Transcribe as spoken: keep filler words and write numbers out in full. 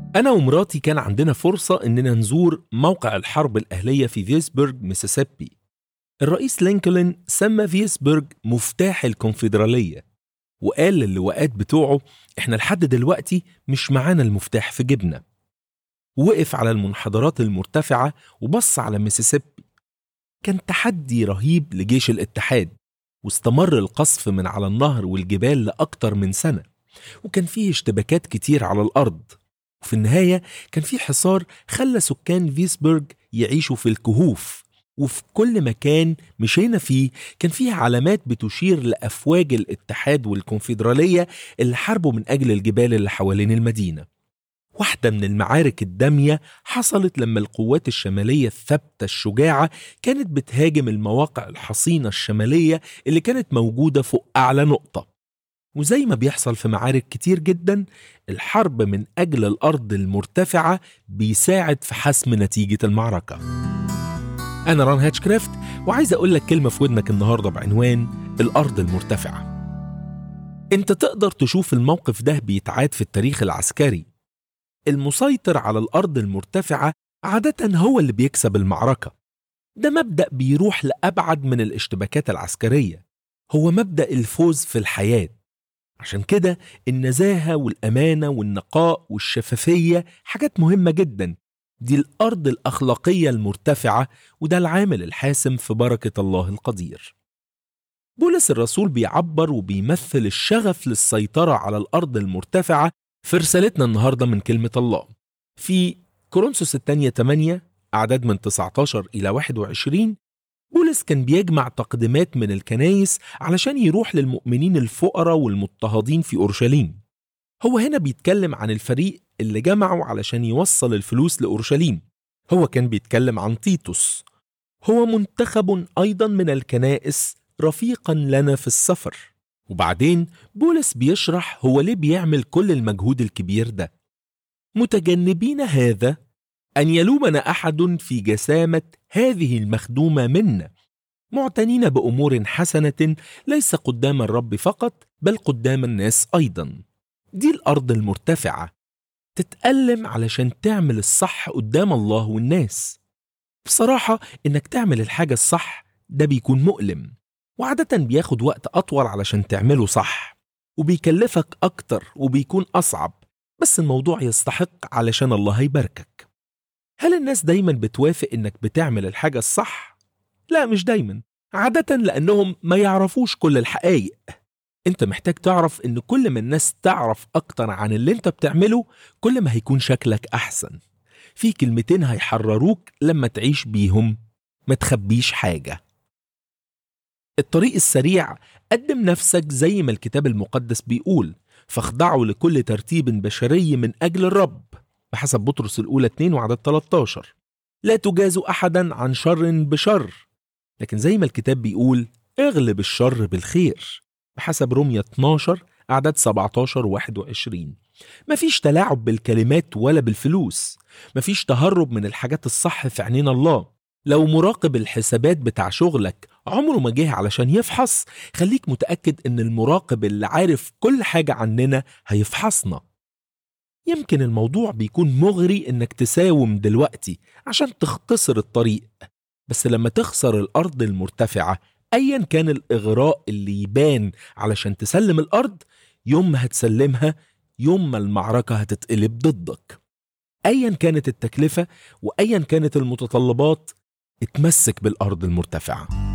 أنا ومراتي كان عندنا فرصة إننا نزور موقع الحرب الأهلية في فيسبرغ ميسيسيبي. الرئيس لينكولن سمى فيسبرغ مفتاح الكونفدرالية، وقال للواءات بتوعه إحنا لحد دلوقتي مش معانا المفتاح في جبنا. وقف على المنحدرات المرتفعة وبص على ميسيسيبي. كان تحدي رهيب لجيش الاتحاد، واستمر القصف من على النهر والجبال لأكتر من سنة، وكان فيه اشتباكات كتير على الأرض. وفي النهاية كان في حصار خلى سكان فيسبرغ يعيشوا في الكهوف، وفي كل مكان مشينا فيه كان فيه علامات بتشير لأفواج الاتحاد والكونفدرالية اللي حاربوا من أجل الجبال اللي حوالين المدينة. واحدة من المعارك الدامية حصلت لما القوات الشمالية الثابتة الشجاعة كانت بتهاجم المواقع الحصينة الشمالية اللي كانت موجودة فوق أعلى نقطة. وزي ما بيحصل في معارك كتير جدا، الحرب من أجل الأرض المرتفعة بيساعد في حسم نتيجة المعركة. أنا ران هاتشكرافت، وعايز أقول لك كلمة في ودنك النهاردة بعنوان الأرض المرتفعة. أنت تقدر تشوف الموقف ده بيتعاد في التاريخ العسكري. المسيطر على الأرض المرتفعة عادة هو اللي بيكسب المعركة. ده مبدأ بيروح لأبعد من الاشتباكات العسكرية، هو مبدأ الفوز في الحياة. عشان كده النزاهة والأمانة والنقاء والشفافية حاجات مهمة جدا. دي الأرض الأخلاقية المرتفعة، وده العامل الحاسم في بركة الله القدير. بولس الرسول بيعبر وبيمثل الشغف للسيطرة على الأرض المرتفعة في رسالتنا النهاردة من كلمة الله. في كورنثوس الثانية ثمانية أعداد من تسعة عشر إلى واحد وعشرين، بولس كان بيجمع تقديمات من الكنايس علشان يروح للمؤمنين الفقراء والمضطهدين في أورشليم. هو هنا بيتكلم عن الفريق اللي جمعوا علشان يوصل الفلوس لأورشليم. هو كان بيتكلم عن تيتوس، هو منتخب أيضا من الكنائس رفيقا لنا في السفر. وبعدين بولس بيشرح هو ليه بيعمل كل المجهود الكبير ده. متجنبين هذا أن يلومنا أحد في جسامة هذه المخدومة منا، معتنين بأمور حسنة ليس قدام الرب فقط بل قدام الناس أيضا. دي الأرض المرتفعة، تتألم علشان تعمل الصح قدام الله والناس. بصراحة إنك تعمل الحاجة الصح ده بيكون مؤلم، وعادة بياخد وقت أطول علشان تعمله صح، وبيكلفك أكتر وبيكون أصعب، بس الموضوع يستحق علشان الله هيباركك. هل الناس دايما بتوافق إنك بتعمل الحاجة الصح؟ لا، مش دايما، عادة لأنهم ما يعرفوش كل الحقائق. انت محتاج تعرف إن كل ما الناس تعرف أكتر عن اللي انت بتعمله كل ما هيكون شكلك أحسن. في كلمتين هيحرروك لما تعيش بيهم: ما تخبيش حاجة. الطريق السريع: قدم نفسك زي ما الكتاب المقدس بيقول، فاخضعوا لكل ترتيب بشري من أجل الرب، بحسب بطرس الأولى اثنين وعدد ثلاثة عشر. لا تجازوا أحدا عن شر بشر، لكن زي ما الكتاب بيقول اغلب الشر بالخير، بحسب رومية اثناشر أعداد سبعة عشر واحد وعشرين. مفيش تلاعب بالكلمات ولا بالفلوس، مفيش تهرب من الحاجات الصح في عينين الله. لو مراقب الحسابات بتاع شغلك عمره ما جه علشان يفحص، خليك متأكد إن المراقب اللي عارف كل حاجة عننا هيفحصنا. يمكن الموضوع بيكون مغري إنك تساوم دلوقتي عشان تختصر الطريق، بس لما تخسر الأرض المرتفعة أيا كان الإغراء اللي يبان علشان تسلم الأرض، يوم ما هتسلمها يوم ما المعركة هتتقلب ضدك. أيا كانت التكلفة وأيا كانت المتطلبات، اتمسك بالأرض المرتفعة.